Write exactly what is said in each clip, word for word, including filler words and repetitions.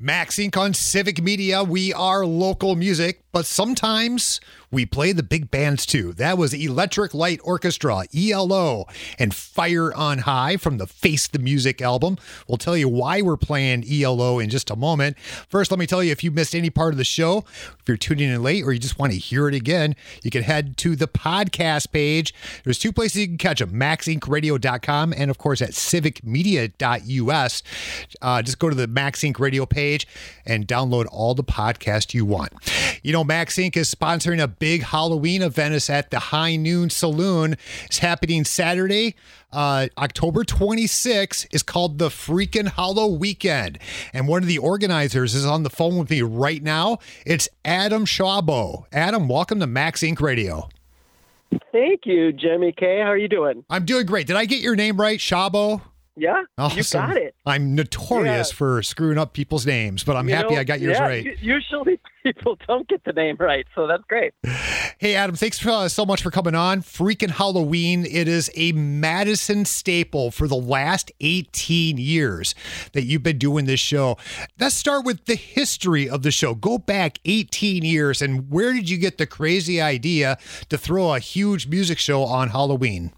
Max Inc on Civic Media. We are local music, but sometimes we play the big bands too. That was Electric Light Orchestra, E L O, and Fire on High from the Face the Music album. We'll tell you why we're playing E L O in just a moment. First, let me tell you, if you missed any part of the show, if you're tuning in late or you just want to hear it again, you can head to the podcast page. There's two places you can catch them, max inc radio dot com and, of course, at civic media dot u s. Uh, just go to the Max Inc Radio page and download all the podcasts you want. You know, Max Inc is sponsoring a big Halloween event. It's at the High Noon Saloon. It's happening Saturday, uh, October twenty-sixth. It's called the Freakin' Hollow Weekend. And one of the organizers is on the phone with me right now. It's Adam Shabo. Adam, welcome to Max Inc Radio. Thank you, Jimmy K. How are you doing? I'm doing great. Did I get your name right, Shabo? Yeah, awesome. You got it. I'm notorious yeah. for screwing up people's names, but I'm you happy know, I got yours yeah, right. Usually people don't get the name right, so that's great. Hey, Adam, thanks uh, so much for coming on. Freakin' Halloween. It is a Madison staple for the last eighteen years that you've been doing this show. Let's start with the history of the show. Go back eighteen years, and where did you get the crazy idea to throw a huge music show on Halloween?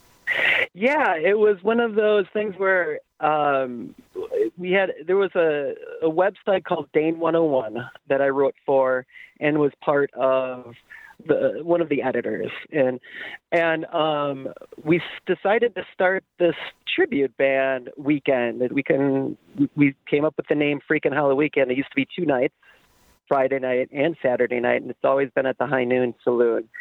Yeah, it was one of those things where um, we had, there was a, a website called Dane one oh one that I wrote for and was part of the, one of the editors. And, and um, we decided to start this tribute band weekend. That we can, we came up with the name Freakin' Hollow Weekend. It used to be two nights, Friday night and Saturday night, and it's always been at the High Noon Saloon.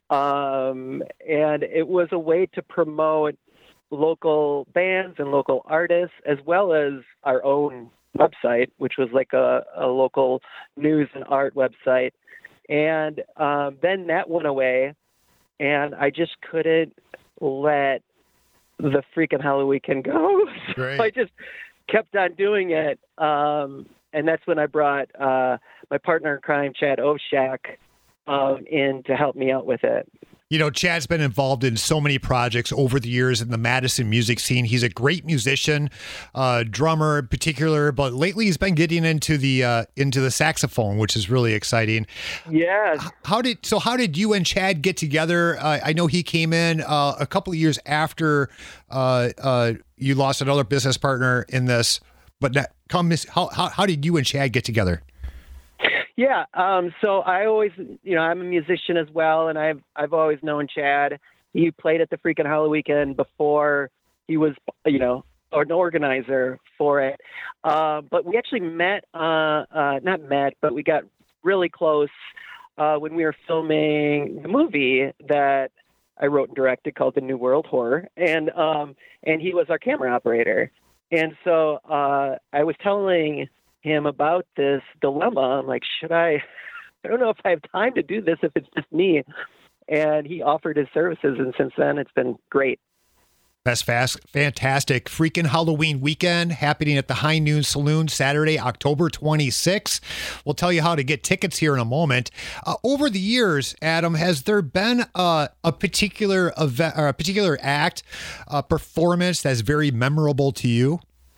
Um, and it was a way to promote local bands and local artists, as well as our own website, which was like a, a local news and art website. And um, then that went away, and I just couldn't let the Freakin' Hollow Weekend go. So I just kept on doing it. Um, and that's when I brought uh, my partner in crime, Chad Ovshak, Um, in to help me out with it. You know, Chad's been involved in so many projects over the years in the Madison music scene. He's a great musician, uh, drummer in particular, but lately he's been getting into the uh, into the saxophone, which is really exciting. Yeah. How did so? How did you and Chad get together? Uh, I know he came in uh, a couple of years after uh, uh, you lost another business partner in this. But that, come, how how how did you and Chad get together? Yeah, um, so I always, you know, I'm a musician as well, and I've I've always known Chad. He played at the Freakin' Hollow Weekend before he was, you know, an organizer for it. Uh, but we actually met, uh, uh, not met, but we got really close uh, when we were filming the movie that I wrote and directed called The New World Horror, and um, and he was our camera operator. And so uh, I was telling him about this dilemma. I'm like, should I, I don't know if I have time to do this if it's just me. And he offered his services. And since then, it's been great. That's fast, fantastic. Freakin' Halloween Weekend happening at the High Noon Saloon Saturday, October twenty-sixth. We'll tell you how to get tickets here in a moment. Uh, over the years, Adam, has there been a, a particular event or a particular act, a performance that's very memorable to you?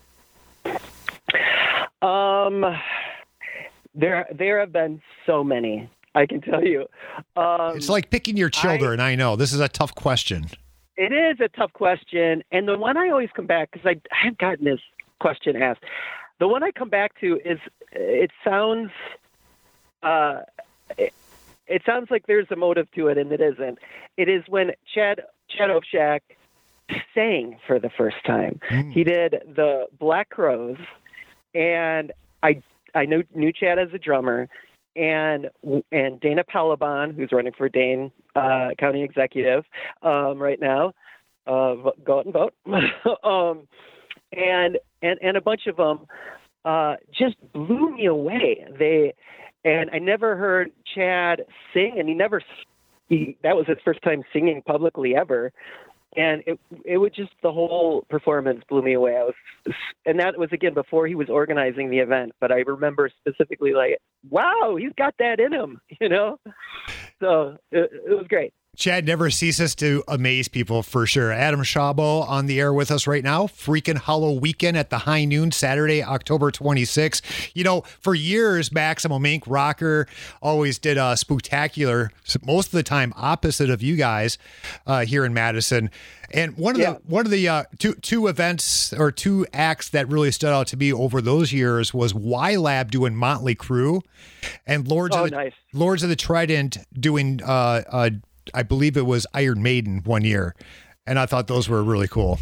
Um, there, there have been so many, I can tell you. Um, it's like picking your children. I, I know this is a tough question. It is a tough question. And the one I always come back, because I, I have gotten this question asked. The one I come back to is, it sounds, uh, it, it sounds like there's a motive to it, and it isn't. It is when Chad, Chad Ovshak sang for the first time. Mm. He did the Black Crowes. And I I knew, knew Chad as a drummer, and and Dana Palabon, who's running for Dane uh, County Executive um, right now, uh, go out and vote, um, and and and a bunch of them uh, just blew me away. They and I never heard Chad sing, and he never he, that was his first time singing publicly ever. And it it would just, the whole performance blew me away. I was, and that was, again, before he was organizing the event. But I remember specifically, like, wow, he's got that in him, you know? So it, it was great. Chad never ceases to amaze people for sure. Adam Shabo on the air with us right now. Freaking Hollow Weekend at the High Noon, Saturday, October twenty-sixth. You know, for years, Maximum Ink Rocker always did a spectacular, most of the time opposite of you guys uh, here in Madison. And one of yeah. the one of the uh, two two events or two acts that really stood out to me over those years was Y-Lab doing Motley Crue, and Lords oh, of the nice. Lords of the Trident doing uh, uh, I believe it was Iron Maiden one year, and I thought those were really cool.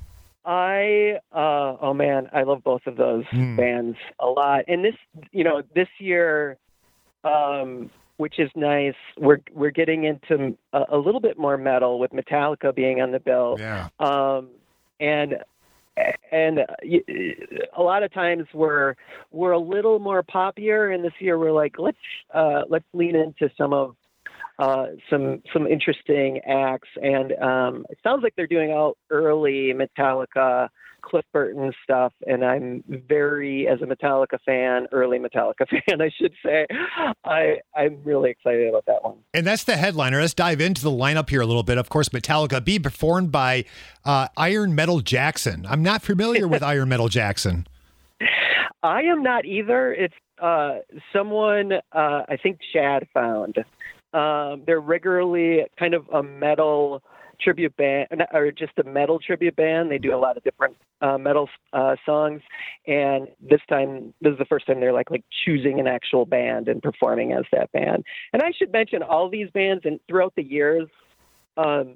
I uh, oh man, I love both of those mm. bands a lot. And this, you know, this year, um, which is nice, we're we're getting into a, a little bit more metal with Metallica being on the bill. Yeah. Um, and and a lot of times we're we're a little more poppier, and this year we're like let's uh, let's lean into some of. Uh, some some interesting acts, and um, it sounds like they're doing all early Metallica, Cliff Burton stuff, and I'm very, as a Metallica fan, early Metallica fan, I should say, I, I'm really excited about that one. And that's the headliner. Let's dive into the lineup here a little bit. Of course, Metallica be performed by uh, Iron Metal Jackson. I'm not familiar with Iron Metal Jackson. I am not either. It's uh, someone uh, I think Chad found. Um, they're regularly kind of a metal tribute band, or just a metal tribute band. They do a lot of different uh, metal uh, songs, and this time, this is the first time they're like like choosing an actual band and performing as that band. And I should mention all these bands, and throughout the years, um,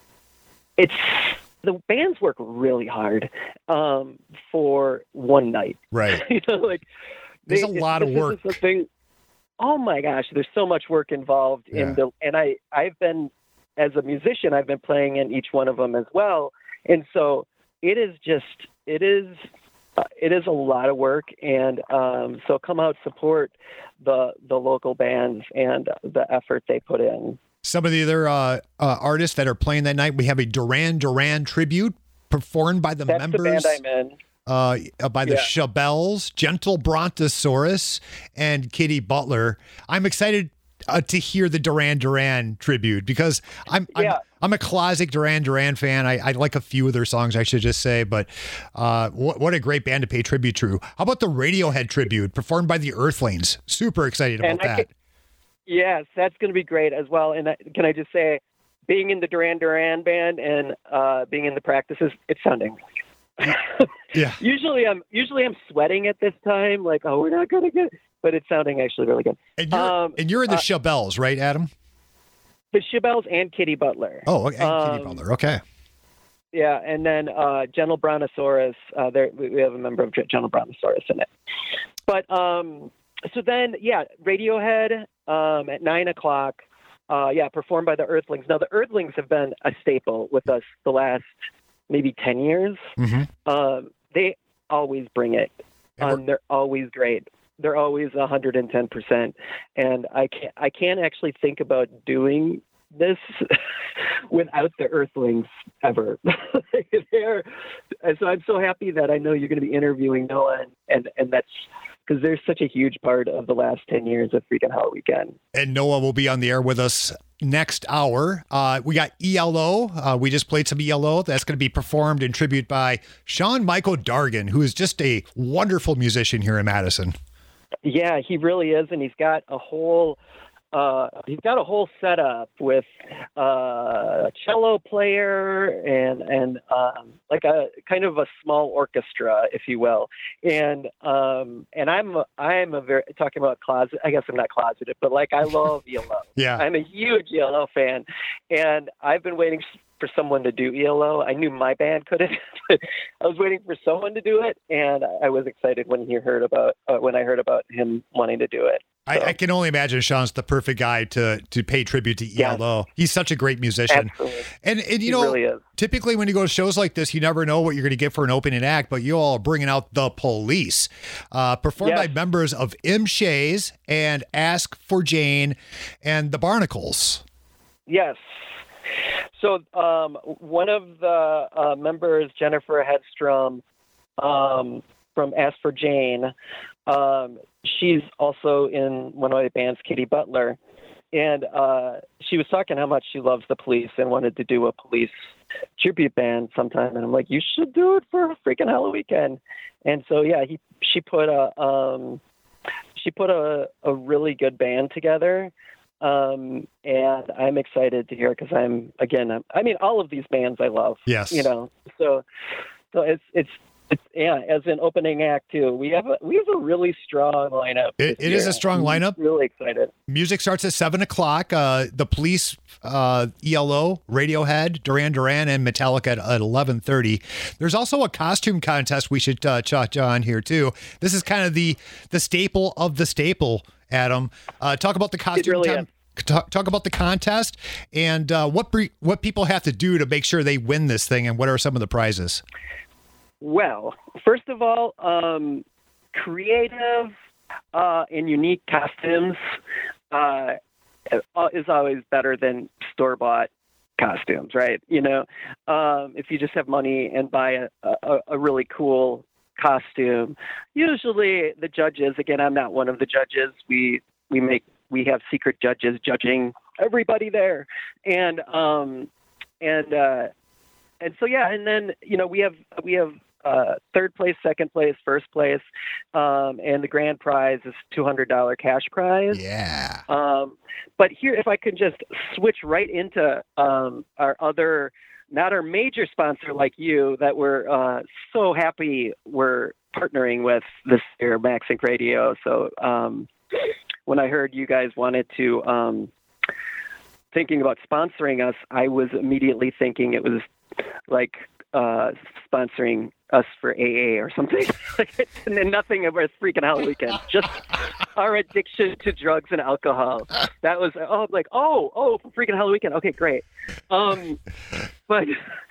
it's the bands work really hard um, for one night. Right. you know, like there's they, a lot of work. Something. Oh my gosh, there's so much work involved yeah. in the, and I, I've been, as a musician, I've been playing in each one of them as well. And so it is just, it is, uh, it is a lot of work. And um, so come out, support the, the local bands and the effort they put in. Some of the other uh, uh, artists that are playing that night, we have a Duran Duran tribute performed by the That's members. the band I'm in. Uh, by the yeah. Shabelles, Gentle Brontosaurus, and Kitty Butler. I'm excited uh, to hear the Duran Duran tribute because I'm yeah. I'm, I'm a classic Duran Duran fan. I, I like a few of their songs, I should just say, but uh, what, what a great band to pay tribute to. How about the Radiohead tribute performed by the Earthlings? Super excited about that. Can, yes, that's going to be great as well. And I, can I just say, being in the Duran Duran band and uh, being in the practices, it's sounding really good. yeah. Usually I'm usually I'm sweating at this time, like, oh, we're not gonna get, but it's sounding actually really good. And you're, um, and you're in the uh, Shabelles, right, Adam? The Shabelles and Kitty Butler. Oh, okay. And um, Kitty Butler. Okay. Yeah, and then uh, Gentle Brontosaurus. Uh, there we have a member of Gentle Brontosaurus in it. But um, so then, yeah, Radiohead um, at nine o'clock. Uh, yeah, performed by the Earthlings. Now the Earthlings have been a staple with us the last. Maybe ten years. Mm-hmm. Um, they always bring it. Um, they're always great. They're always one hundred ten percent. And I can't, I can't actually think about doing this without the Earthlings ever. They're, so I'm so happy that I know you're going to be interviewing Noah, and, and, and that's because they're such a huge part of the last ten years of Freakin' Hollow Weekend. And Noah will be on the air with us next hour. Uh, we got E L O. Uh, we just played some E L O. That's going to be performed in tribute by Sean Michael Dargan, who is just a wonderful musician here in Madison. Yeah, he really is. And he's got a whole Uh, he's got a whole setup with uh, a cello player and and um, like a kind of a small orchestra, if you will. And um, and I'm a, I'm a very talking about closet. I guess I'm not closeted, but like I love E L O. Yeah, I'm a huge E L O fan, and I've been waiting for someone to do E L O. I knew my band couldn't, but I was waiting for someone to do it, and I was excited when he heard about uh, when I heard about him wanting to do it. I, I can only imagine Sean's the perfect guy to to pay tribute to E L O. Yeah. He's such a great musician. Absolutely. And and you he know, really is. Typically when you go to shows like this, you never know what you're going to get for an opening act, but you all are bringing out The Police, uh, performed yes. by members of M. Shays and Ask for Jane and the Barnacles. Yes. So um, one of the uh, members, Jennifer Hedstrom, um, from Ask for Jane, um, she's also in one of my bands, Kitty Butler. and uh, she was talking how much she loves the Police and wanted to do a Police tribute band sometime. And I'm like, you should do it for a freaking Halloween weekend. And so, yeah, he, she put a, um, she put a, a really good band together. Um, and I'm excited to hear it because I'm, again, I'm, I mean, all of these bands I love, Yes. you know, so, so it's, it's, it's, yeah, as an opening act too, we have a, we have a really strong lineup. It, it is a strong I'm lineup. Really excited. Music starts at seven o'clock. Uh, the Police, uh, E L O, Radiohead, Duran Duran, and Metallica at, at eleven thirty. There's also a costume contest we should uh, touch on here too. This is kind of the the staple of the staple. Adam, uh, talk about the costume. really Con- talk, talk about the contest and uh, what bre- what people have to do to make sure they win this thing, and what are some of the prizes? Well, first of all, um, creative uh, and unique costumes uh, is always better than store-bought costumes, right? You know, um, if you just have money and buy a, a, a really cool costume, usually the judges, again, I'm not one of the judges. We we make we have secret judges judging everybody there, and um, and uh, and so yeah, and then you know we have we have. Uh, third place, second place, first place, um, and the grand prize is two hundred dollars cash prize. Yeah. Um, but here, if I could just switch right into um, our other, not our major sponsor like you, that we're uh, so happy we're partnering with this year, MagSync Radio. So um, when I heard you guys wanted to, um, thinking about sponsoring us, I was immediately thinking it was like uh, sponsoring us for A A or something. And then nothing about freaking Halloween weekend. Just our addiction to drugs and alcohol. That was oh like oh oh for freaking Halloween weekend. Okay, great. Um, but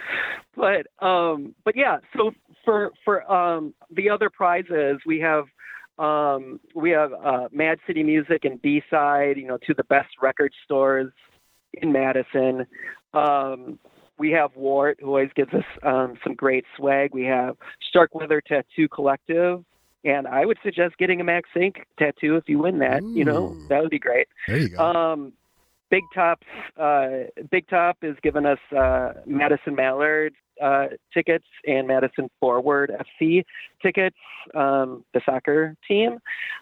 but um, but yeah. So for for um, the other prizes, we have um, we have uh, Mad City Music and B Side. You know, two of the best record stores in Madison. Um, We have Wart, who always gives us um, some great swag. We have Starkweather Tattoo Collective, and I would suggest getting a MagSync tattoo if you win that. Ooh. You know, that would be great. There you go. Um, Big Top's uh, Big Top is giving us uh, Madison Mallard uh, tickets and Madison Forward F C tickets, um, the soccer team.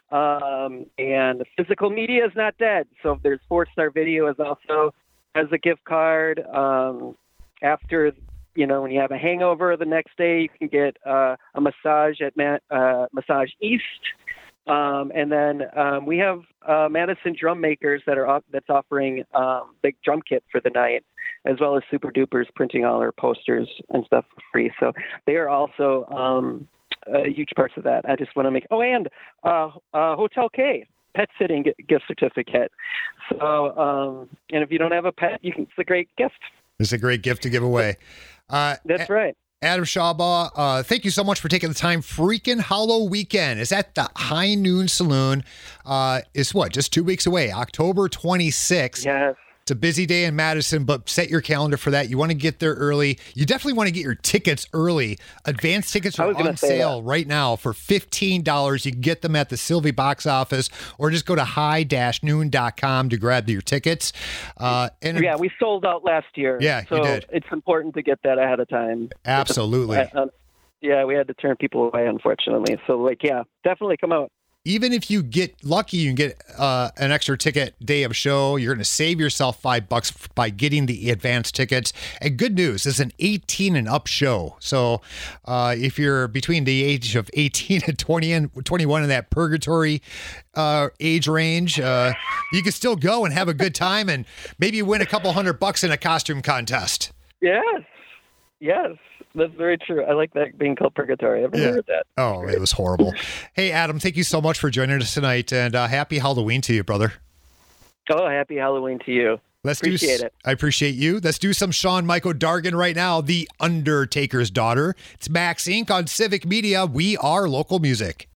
Um, and Physical Media is not dead. So if there's Four Star Video is also has a gift card. Um, After, you know, when you have a hangover the next day, you can get uh, a massage at Ma- uh, Massage East. Um, and then um, we have uh, Madison Drum Makers that are off- that's offering um, big drum kit for the night, as well as Super Dupers printing all our posters and stuff for free. So they are also um, uh, huge parts of that. I just want to make, oh, and uh, uh, Hotel K. Pet sitting gift certificate. So, um, and if you don't have a pet, you can, it's a great gift. It's a great gift to give away. Uh, That's right. Adam Shawbaugh, uh, thank you so much for taking the time. Freaking Hollow Weekend is at the High Noon Saloon. Uh, it's what, just two weeks away, October twenty-sixth. Yes. It's a busy day in Madison, but set your calendar for that. You want to get there early. You definitely want to get your tickets early. Advanced tickets are on sale right now for fifteen dollars. You can get them at the Sylvie box office or just go to high dash noon dot com to grab your tickets. Uh, and Yeah, we sold out last year. Yeah, so you did. It's important to get that ahead of time. Absolutely. Uh, uh, yeah, we had to turn people away, unfortunately. So, like, yeah, definitely come out. Even if you get lucky, you can get uh, an extra ticket day of show. You're going to save yourself five bucks by getting the advanced tickets. And good news, it's an eighteen and up show. So uh, if you're between the age of eighteen and twenty and twenty-one in that purgatory uh, age range, uh, you can still go and have a good time and maybe win a couple hundred bucks in a costume contest. Yes. Yes. That's very true. I like that being called purgatory. I've never Yeah. heard that. Oh, it was horrible. Hey, Adam, thank you so much for joining us tonight, and uh, happy Halloween to you, brother. Oh, happy Halloween to you. Let's appreciate do, it. I appreciate you. Let's do some Shawn Michael Dargan right now, The Undertaker's Daughter. It's Max Incorporated on Civic Media. We are local music.